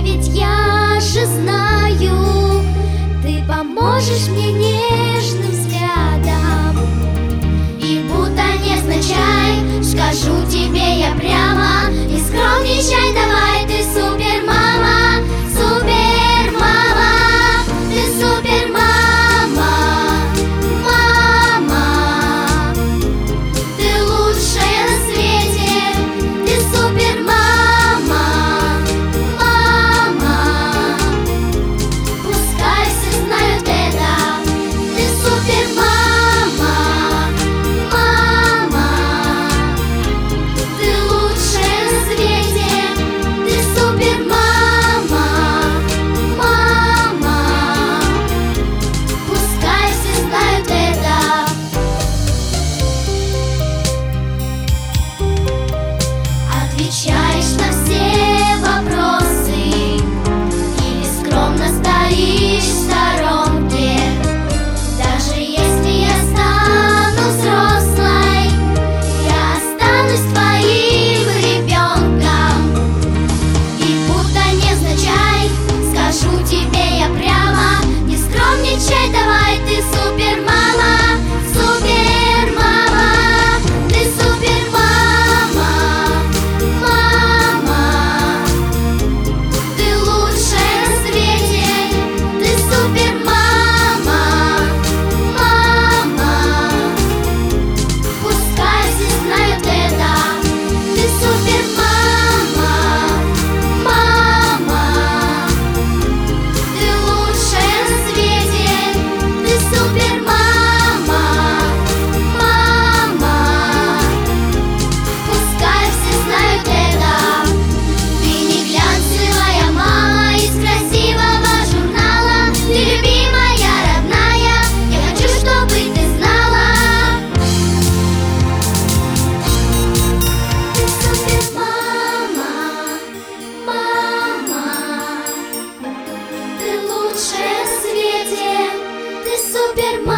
ведь я же знаю, ты поможешь мне нежным взглядом. И будто невзначай скажу тебе я прямо: не скромничай, давай, ты супер мама, супер мама, ты супер мама, мама, ты лучшая на свете, ты супер мама, мама, пускай все знают это, ты супер мама, мама, ты лучшая на свете, ты супер мама, мама, пускай все знают это. Отвечаешь на все вопросы или скромно стоишь в сторонке. Даже если я стану взрослой, я останусь твоим ребенком. И будто невзначай скажу тебе я прямо: не скромничай, давай, ты супер мама, супер мама, ты супер мама, мама, ты лучшая на свете, ты супер мама, мама, пускай все знают это, ты супер мама, мама, ты лучшая на свете, ты супер мама, мама, пускай все знают это. Ты не глянцевая мама из красивого журнала, ты любимая, родная, я хочу, чтобы ты знала. Ты супер мама, мама, ты лучшая на свете, ты супер мама.